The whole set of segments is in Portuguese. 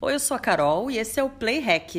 Oi, eu sou a Carol e esse é o Play Hack.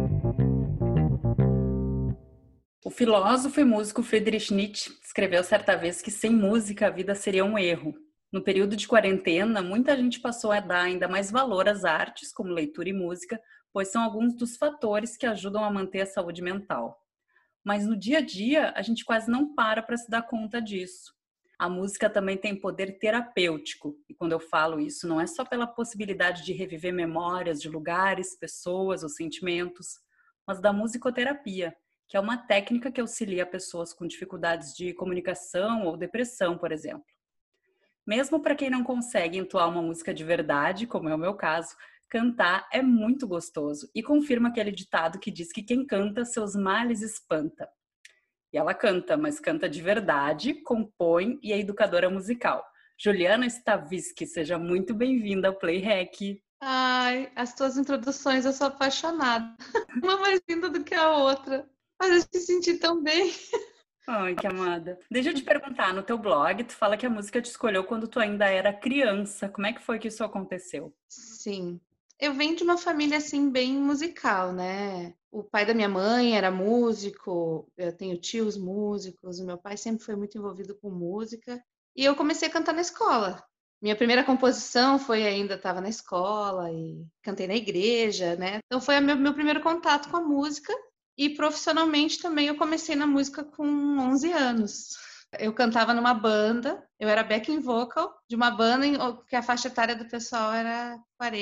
O filósofo e músico Friedrich Nietzsche escreveu certa vez que sem música a vida seria um erro. No período de quarentena, muita gente passou a dar ainda mais valor às artes, como leitura e música, pois são alguns dos fatores que ajudam a manter a saúde mental. Mas no dia a dia, a gente quase não para se dar conta disso. A música também tem poder terapêutico, e quando eu falo isso, não é só pela possibilidade de reviver memórias de lugares, pessoas ou sentimentos, mas da musicoterapia, que é uma técnica que auxilia pessoas com dificuldades de comunicação ou depressão, por exemplo. Mesmo para quem não consegue entoar uma música de verdade, como é o meu caso, cantar é muito gostoso e confirma aquele ditado que diz que quem canta seus males espanta. E ela canta, mas canta de verdade, compõe e é educadora musical. Juliana Stavisky, seja muito bem-vinda ao Play Hack. Ai, as tuas introduções, eu sou apaixonada. Uma mais linda do que a outra. Mas eu se senti tão bem. Ai, que amada. Deixa eu te perguntar, no teu blog, tu fala que a música te escolheu quando tu ainda era criança. Como é que foi que isso aconteceu? Sim. Eu venho de uma família, assim, bem musical, né? O pai da minha mãe era músico, eu tenho tios músicos, o meu pai sempre foi muito envolvido com música. E eu comecei a cantar na escola. Minha primeira composição foi ainda estava na escola e cantei na igreja, né? Então foi meu primeiro contato com a música. E profissionalmente também eu comecei na música com 11 anos. Eu cantava numa banda, eu era backing vocal de uma banda que a faixa etária do pessoal era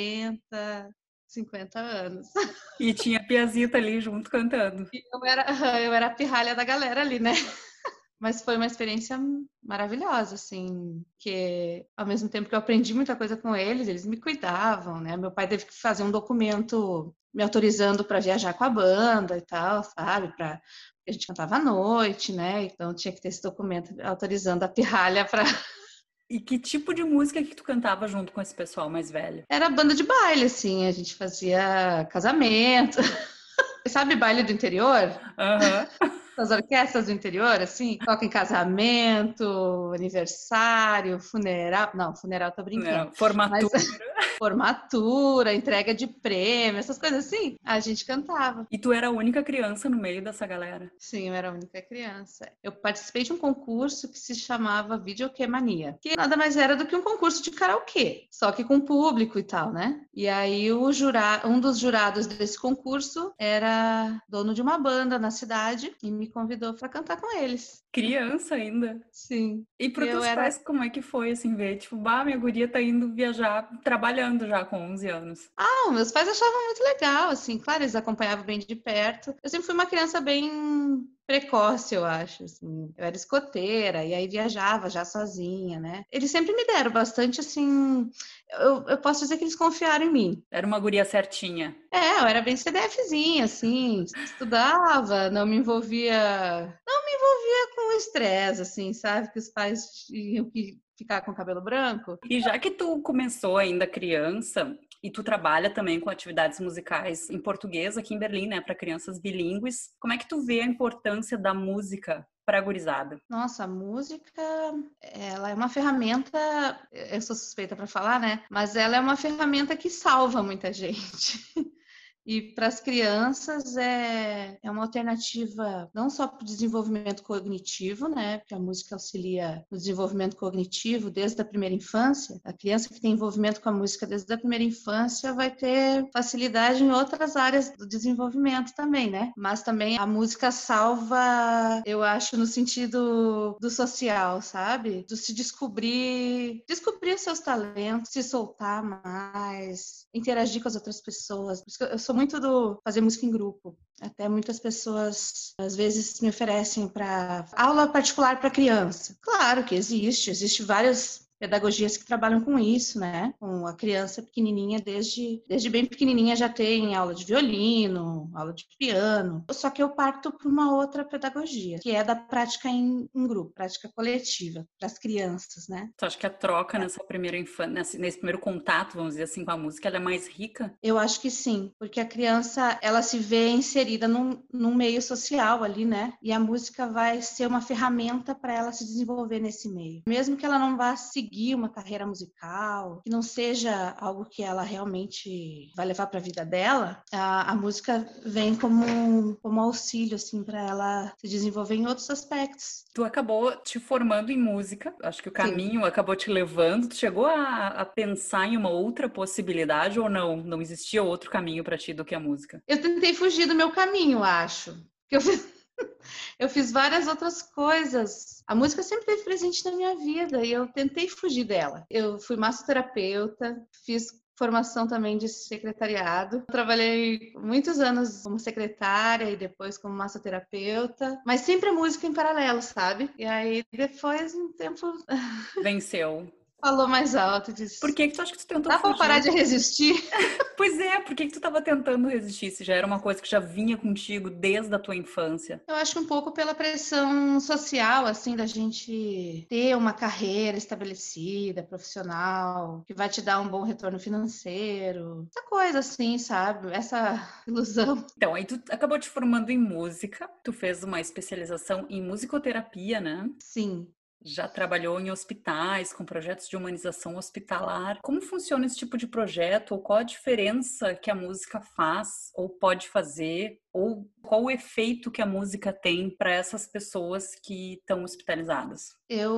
40, 50 anos. E tinha a Piazita ali junto cantando. E eu era a pirralha da galera ali, né? Mas foi uma experiência maravilhosa, assim, que ao mesmo tempo que eu aprendi muita coisa com eles, eles me cuidavam, né? Meu pai teve que fazer um documento me autorizando para viajar com a banda e tal, sabe? A gente cantava à noite, né? Então tinha que ter esse documento autorizando a pirralha para. E que tipo de música que tu cantava junto com esse pessoal mais velho? Era banda de baile, assim, a gente fazia casamento. Sabe baile do interior? Aham. As orquestras do interior, assim, toca em casamento, aniversário, funeral. Não, funeral tô brincando. Não, Mas formatura. formatura, entrega de prêmio, essas coisas assim, a gente cantava. E tu era a única criança no meio dessa galera. Sim, eu era a única criança. Eu participei de um concurso que se chamava Videokê Mania, que nada mais era do que um concurso de karaokê, só que com público e tal, né? E aí um dos jurados desse concurso era dono de uma banda na cidade e me convidou para cantar com eles. Criança ainda. Sim. E E para eu teus era pais, como é que foi, assim, ver? Tipo, bah, minha guria tá indo viajar, trabalhando já com 11 anos. Meus pais achavam muito legal, assim, claro, eles acompanhavam bem de perto. Eu sempre fui uma criança bem precoce, eu acho, assim. Eu era escoteira e aí viajava já sozinha, né? Eles sempre me deram bastante, assim, eu posso dizer que eles confiaram em mim. Era uma guria certinha. Eu era bem CDFzinha, assim, estudava, não me envolvia com estresse, assim, sabe? Que os pais tinham que ficar com o cabelo branco. E já que tu começou ainda criança, e tu trabalha também com atividades musicais em português aqui em Berlim, né, para crianças bilíngues, como é que tu vê a importância da música para a gurizada? Nossa, a música, ela é uma ferramenta, eu sou suspeita para falar, né? Mas ela é uma ferramenta que salva muita gente. E para as crianças é uma alternativa não só para o desenvolvimento cognitivo, né? Porque a música auxilia no desenvolvimento cognitivo desde a primeira infância. A criança que tem envolvimento com a música desde a primeira infância vai ter facilidade em outras áreas do desenvolvimento também, né? Mas também a música salva, eu acho, no sentido do social, sabe? Do se descobrir seus talentos, se soltar mais, interagir com as outras pessoas. Por isso que eu sou muito do fazer música em grupo. Até muitas pessoas às vezes me oferecem para aula particular para criança. Claro que existe várias pedagogias que trabalham com isso, né? Com a criança pequenininha, desde bem pequenininha já tem aula de violino, aula de piano. Só que eu parto para uma outra pedagogia, que é da prática em grupo, prática coletiva, para as crianças, né? Tu acha que a troca nessa primeira infância, nesse primeiro contato, vamos dizer assim, com a música, ela é mais rica? Eu acho que sim, porque a criança, ela se vê inserida num meio social ali, né? E a música vai ser uma ferramenta para ela se desenvolver nesse meio. Mesmo que ela não vá seguir seguir uma carreira musical, que não seja algo que ela realmente vai levar para a vida dela, a música vem como auxílio, assim, para ela se desenvolver em outros aspectos. Tu acabou te formando em música, acho que o Sim. caminho acabou te levando. Tu chegou a pensar em uma outra possibilidade ou não? Não existia outro caminho para ti do que a música? Eu tentei fugir do meu caminho, acho. Eu fiz, eu fiz várias outras coisas. A música sempre esteve presente na minha vida e eu tentei fugir dela. Eu fui massoterapeuta, fiz formação também de secretariado. Trabalhei muitos anos como secretária e depois como massoterapeuta, mas sempre a música em paralelo, sabe? E aí depois, um tempo, Venceu. falou mais alto e Por disse: que que tu acha que tu tentou dá para parar fugir? de resistir? Pois é, por que que tu estava tentando resistir se já era uma coisa que já vinha contigo desde a tua infância? Eu acho que um pouco pela pressão social, assim, da gente ter uma carreira estabelecida, profissional, que vai te dar um bom retorno financeiro. Essa coisa assim, sabe? Essa ilusão. Então, aí tu acabou te formando em música, tu fez uma especialização em musicoterapia, né? Sim. Já trabalhou em hospitais, com projetos de humanização hospitalar. Como funciona esse tipo de projeto? Ou qual a diferença que a música faz, ou pode fazer? Ou qual o efeito que a música tem para essas pessoas que estão hospitalizadas?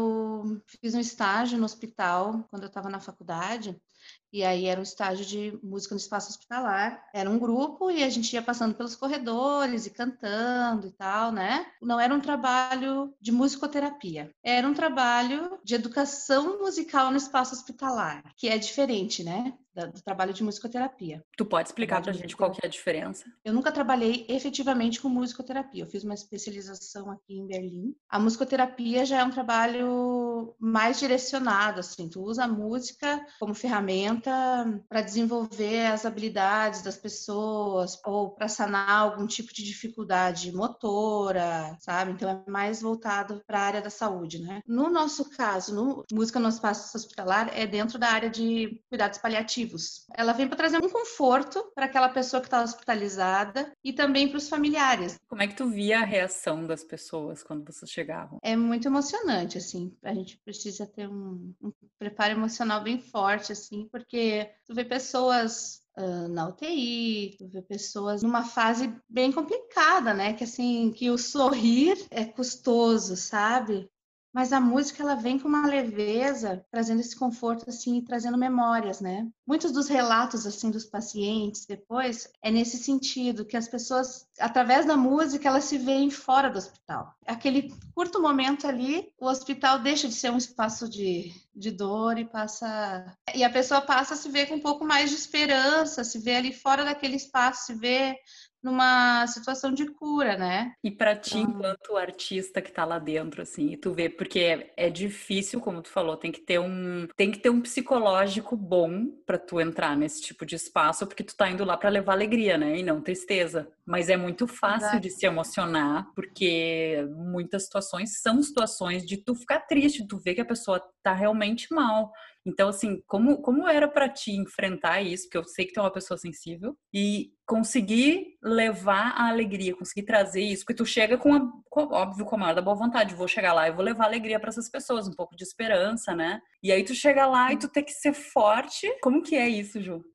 Eu fiz um estágio no hospital quando eu estava na faculdade. E aí era um estágio de música no espaço hospitalar. Era um grupo e a gente ia passando pelos corredores e cantando e tal, né? Não era um trabalho de musicoterapia. Era um trabalho de educação musical no espaço hospitalar, que é diferente, né? Do trabalho de musicoterapia. Tu pode O explicar trabalho de para a gente qual musicoterapia. que é a diferença? Eu nunca trabalhei efetivamente com musicoterapia. Eu fiz uma especialização aqui em Berlim. A musicoterapia já é um trabalho mais direcionado, assim. Tu usa a música como ferramenta para desenvolver as habilidades das pessoas ou para sanar algum tipo de dificuldade motora, sabe? Então é mais voltado para a área da saúde, né? No nosso caso, música no espaço hospitalar é dentro da área de cuidados paliativos. Ela vem para trazer um conforto para aquela pessoa que está hospitalizada e também para os familiares. Como é que tu via a reação das pessoas quando vocês chegavam? É muito emocionante, assim, a gente precisa ter um preparo emocional bem forte, assim, porque tu vê pessoas na UTI, tu vê pessoas numa fase bem complicada, né? Que assim, que o sorrir é custoso, sabe? Mas a música ela vem com uma leveza, trazendo esse conforto assim, e trazendo memórias, né? Muitos dos relatos assim dos pacientes depois é nesse sentido que as pessoas, através da música, elas se veem fora do hospital. Aquele curto momento ali, o hospital deixa de ser um espaço de dor e a pessoa passa a se ver com um pouco mais de esperança, se vê ali fora daquele espaço, se vê numa situação de cura, né? E para ti, Então, enquanto artista que tá lá dentro, assim, e tu vê, porque é difícil, como tu falou, tem que ter um psicológico bom para tu entrar nesse tipo de espaço, porque tu tá indo lá para levar alegria, né? E não tristeza. Mas é muito fácil de se emocionar, porque muitas situações são situações de tu ficar triste, de tu ver que a pessoa tá realmente mal. Então, assim, como era para ti enfrentar isso? Porque eu sei que tu é uma pessoa sensível e conseguir levar a alegria, conseguir trazer isso, porque tu chega óbvio, com a maior da boa vontade, vou chegar lá e vou levar alegria para essas pessoas, um pouco de esperança, né? E aí tu chega lá e tu tem que ser forte. Como que é isso, Ju?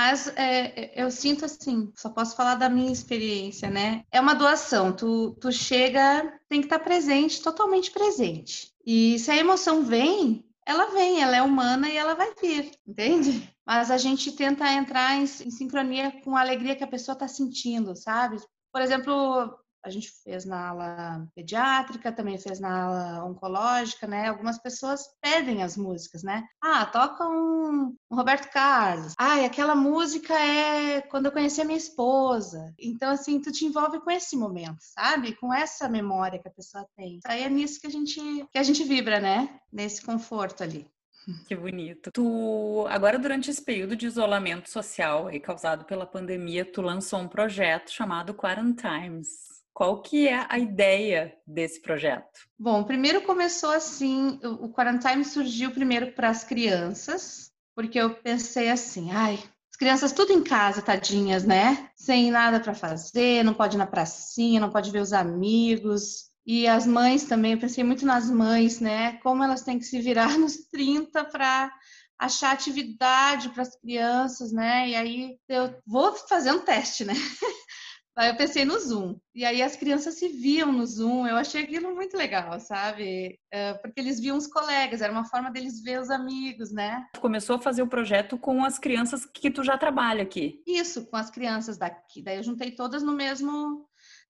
eu sinto assim, só posso falar da minha experiência, né? É uma doação, tu chega, tem que estar presente, totalmente presente. E se a emoção vem, ela é humana e ela vai vir, entende? Mas a gente tenta entrar em sincronia com a alegria que a pessoa está sentindo, sabe? Por exemplo, a gente fez na ala pediátrica, também fez na ala oncológica, né? Algumas pessoas pedem as músicas, né? Ah, toca um Roberto Carlos. Ah, e aquela música é quando eu conheci a minha esposa. Então, assim, tu te envolve com esse momento, sabe? Com essa memória que a pessoa tem. Aí é nisso que a gente vibra, né? Nesse conforto ali. Que bonito. Tu, agora durante esse período de isolamento social aí causado pela pandemia, tu lançou um projeto chamado Quarantimes. Qual que é a ideia desse projeto? Bom, primeiro começou assim, o Quarantine surgiu primeiro para as crianças, porque eu pensei assim, ai, as crianças tudo em casa, tadinhas, né? Sem nada para fazer, não pode ir na pracinha, não pode ver os amigos. E as mães também, eu pensei muito nas mães, né? Como elas têm que se virar nos 30 para achar atividade para as crianças, né? E aí eu vou fazer um teste, né? Aí eu pensei no Zoom. E aí as crianças se viam no Zoom. Eu achei aquilo muito legal, sabe? Porque eles viam os colegas, era uma forma deles ver os amigos, né? Tu começou a fazer o projeto com as crianças que tu já trabalha aqui. Isso, com as crianças daqui. Daí eu juntei todas no mesmo,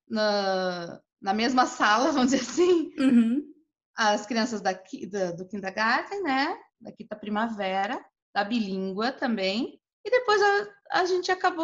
na mesma sala, vamos dizer assim. Uhum. As crianças daqui, do kindergarten, né? Daqui da primavera, da bilíngua também. E depois a gente acabou,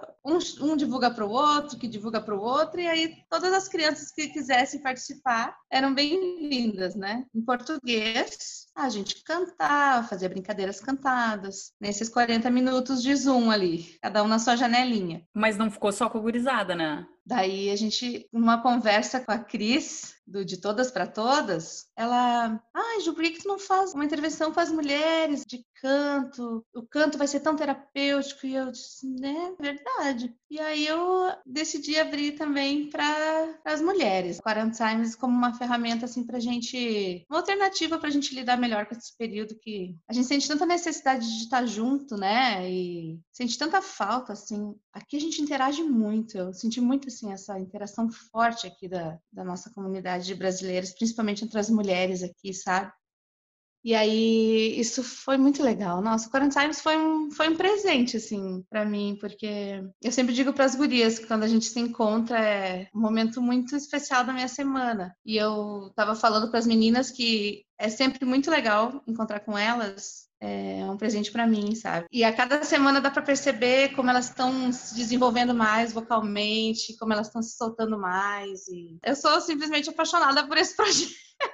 um divulga para o outro, que divulga para o outro, e aí todas as crianças que quisessem participar eram bem-vindas, né? Em português, a gente cantava, fazia brincadeiras cantadas, nesses 40 minutos de Zoom ali, cada um na sua janelinha. Mas não ficou só com a gurizada, né? Daí a gente, numa conversa com a Cris, de Todas para Todas, ela, Ju, por que tu não faz uma intervenção com as mulheres de canto? O canto vai ser tão terapêutico. E eu disse, né, verdade. E aí eu decidi abrir também para as mulheres. 40 Times como uma ferramenta, assim, pra gente, uma alternativa pra gente lidar melhor com esse período que a gente sente tanta necessidade de estar junto, né? E sente tanta falta, assim. Aqui a gente interage muito. Eu senti muito, assim, essa interação forte aqui da nossa comunidade de brasileiros, principalmente entre as mulheres aqui, sabe? E aí, isso foi muito legal. Nossa, o Quarantines foi um presente, assim, para mim, porque eu sempre digo para as gurias que quando a gente se encontra é um momento muito especial da minha semana. E eu tava falando para as meninas que é sempre muito legal encontrar com elas. É um presente para mim, sabe? E a cada semana dá para perceber como elas estão se desenvolvendo mais vocalmente, como elas estão se soltando mais. E eu sou simplesmente apaixonada por esse projeto.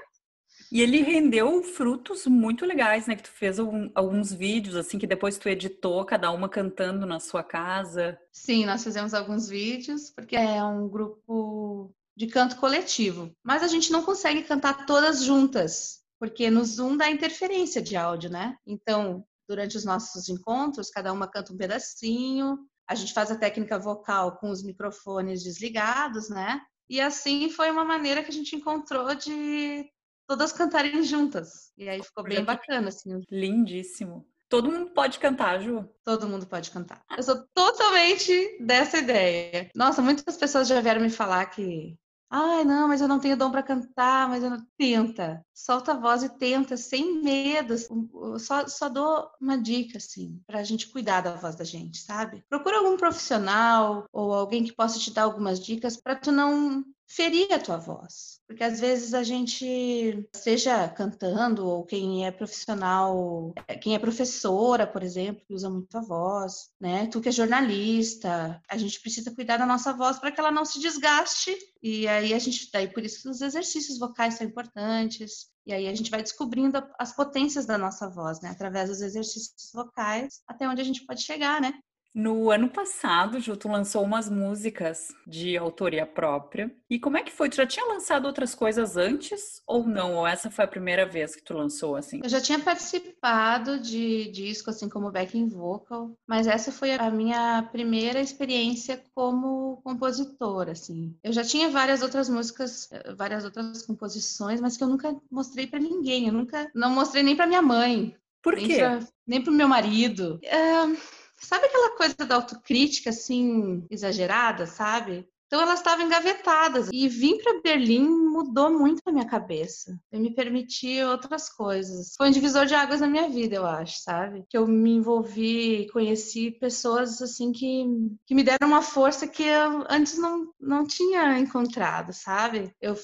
E ele rendeu frutos muito legais, né? Que tu fez alguns vídeos, assim, que depois tu editou, cada uma cantando na sua casa. Sim, nós fizemos alguns vídeos, porque é um grupo de canto coletivo. Mas a gente não consegue cantar todas juntas, porque no Zoom dá interferência de áudio, né? Então, durante os nossos encontros, cada uma canta um pedacinho, a gente faz a técnica vocal com os microfones desligados, né? E assim foi uma maneira que a gente encontrou de todas cantarem juntas. E aí ficou bem Projeto bacana, assim. lindíssimo. Todo mundo pode cantar, Ju. Todo mundo pode cantar. Eu sou totalmente dessa ideia. Nossa, muitas pessoas já vieram me falar que, ai, não, mas eu não tenho dom para cantar, mas eu não... Tenta, solta a voz e tenta, sem medo. Eu só dou uma dica, assim, para a gente cuidar da voz da gente, sabe? Procura algum profissional ou alguém que possa te dar algumas dicas para tu não ferir a tua voz. Porque às vezes a gente, seja cantando ou quem é profissional, quem é professora, por exemplo, que usa muito a voz, né? Tu que é jornalista, a gente precisa cuidar da nossa voz para que ela não se desgaste. E aí daí por isso que os exercícios vocais são importantes. E aí a gente vai descobrindo as potências da nossa voz, né? Através dos exercícios vocais, até onde a gente pode chegar, né? No ano passado, Ju, tu lançou umas músicas de autoria própria. E como é que foi? Tu já tinha lançado outras coisas antes ou não? Ou essa foi a primeira vez que tu lançou, assim? Eu já tinha participado de disco, assim, como backing vocal, mas essa foi a minha primeira experiência como compositora, assim. Eu já tinha várias outras músicas, várias outras composições, mas que eu nunca mostrei para ninguém. Eu nunca, não mostrei nem para minha mãe, Por quê? nem para o meu marido. Sabe aquela coisa da autocrítica, assim, exagerada, sabe? Então elas estavam engavetadas. E vir para Berlim mudou muito a minha cabeça. Eu me permiti outras coisas. Foi um divisor de águas na minha vida, eu acho, sabe? Que eu me envolvi, conheci pessoas assim que me deram uma força que eu antes não tinha encontrado, sabe? Eu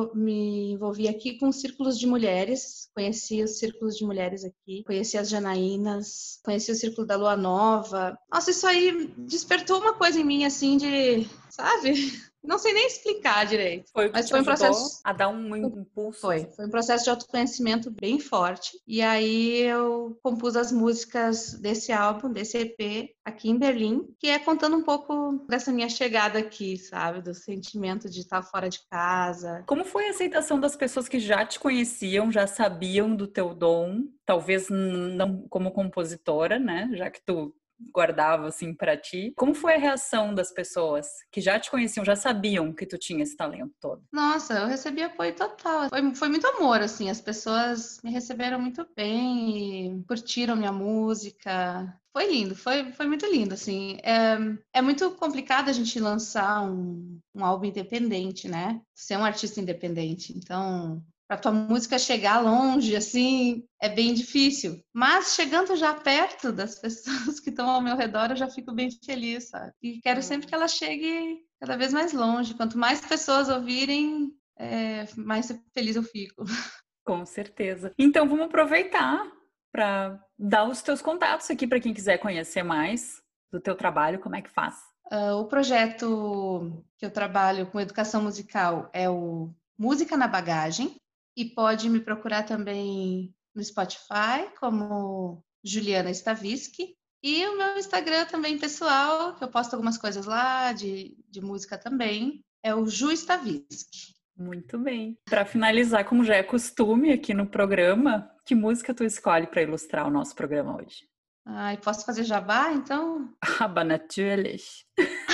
me envolvi aqui com círculos de mulheres, conheci os círculos de mulheres aqui, conheci as Janaínas, conheci o Círculo da Lua Nova. Nossa, isso aí despertou uma coisa em mim, assim, de, sabe? Não sei nem explicar direito. Foi o que Mas te foi um ajudou processo. a dar um impulso? Foi um processo de autoconhecimento bem forte. E aí eu compus as músicas desse álbum, desse EP, aqui em Berlim, que é contando um pouco dessa minha chegada aqui, sabe? Do sentimento de estar fora de casa. Como foi a aceitação das pessoas que já te conheciam, já sabiam do teu dom? Talvez não como compositora, né? Já que tu guardava assim para ti. Como foi a reação das pessoas que já te conheciam, já sabiam que tu tinha esse talento todo? Nossa, eu recebi apoio total. Foi muito amor, assim. As pessoas me receberam muito bem e curtiram minha música. Foi lindo, foi muito lindo, assim. É muito complicado a gente lançar um álbum independente, né? Ser um artista independente. Então, para tua música chegar longe, assim, é bem difícil. Mas chegando já perto das pessoas que estão ao meu redor, eu já fico bem feliz, sabe? E quero sempre que ela chegue cada vez mais longe. Quanto mais pessoas ouvirem, mais feliz eu fico. Com certeza. Então, vamos aproveitar para dar os teus contatos aqui para quem quiser conhecer mais do teu trabalho, como é que faz? O projeto que eu trabalho com educação musical é o Música na Bagagem, e pode me procurar também no Spotify como Juliana Stavisky, e o meu Instagram também pessoal, que eu posto algumas coisas lá de música também, é o Ju Stavisky. Muito bem. Para finalizar, como já é costume aqui no programa, que música tu escolhe para ilustrar o nosso programa hoje? E posso fazer jabá, então? Aber natürlich.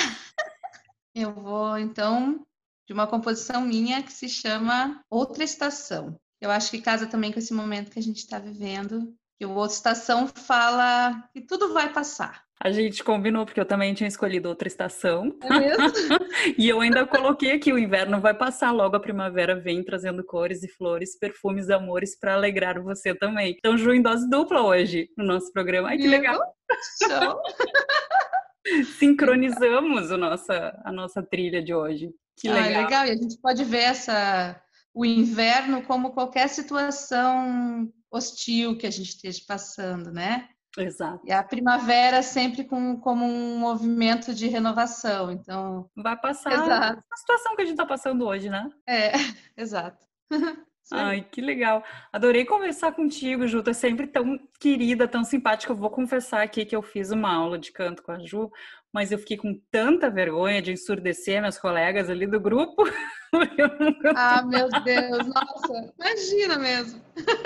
Eu vou, então, de uma composição minha que se chama Outra Estação. Eu acho que casa também com esse momento que a gente está vivendo, que o Outra Estação fala que tudo vai passar. A gente combinou, porque eu também tinha escolhido outra estação. É mesmo? E eu ainda coloquei aqui, o inverno vai passar, logo a primavera vem trazendo cores e flores, perfumes e amores para alegrar você também. Então, Ju, em dose dupla hoje no nosso programa. Ai, que legal! Show! Sincronizamos a nossa trilha de hoje. Que legal! Legal, e a gente pode ver o inverno como qualquer situação hostil que a gente esteja passando, né? Exato. E a primavera sempre como um movimento de renovação, então... Vai passar Exato. a situação que a gente está passando hoje, né? Exato. Ai, que legal. Adorei conversar contigo, Ju. Tu é sempre tão querida, tão simpática. Eu vou confessar aqui que eu fiz uma aula de canto com a Ju, mas eu fiquei com tanta vergonha de ensurdecer meus colegas ali do grupo. Meu Deus, nossa, imagina mesmo.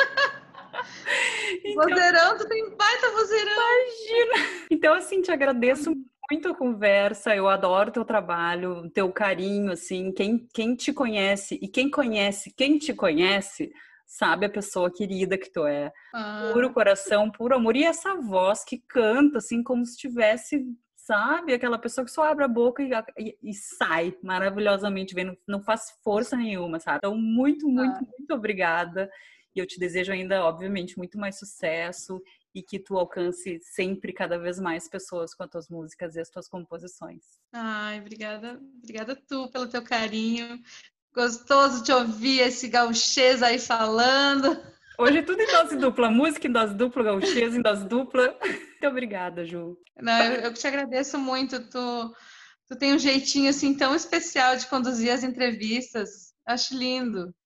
Então, Vozeirão, tu tem baita vozeirão. Imagina! Então, assim, te agradeço muito a conversa, eu adoro teu trabalho, teu carinho, assim, quem te conhece e quem conhece quem te conhece, sabe a pessoa querida que tu é. Puro coração, puro amor, e essa voz que canta, assim, como se tivesse, sabe, aquela pessoa que só abre a boca e sai maravilhosamente bem, não faz força nenhuma, sabe? Então, muito, muito, muito obrigada, e eu te desejo ainda, obviamente, muito mais sucesso, e que tu alcance sempre cada vez mais pessoas com as tuas músicas e as tuas composições. Obrigada. Obrigada tu pelo teu carinho. Gostoso te ouvir esse gauchês aí falando. Hoje é tudo em dose dupla, música em dose dupla, gauchês em dose dupla. Muito obrigada, Ju. Não, eu te agradeço muito. Tu tem um jeitinho assim tão especial de conduzir as entrevistas. Acho lindo.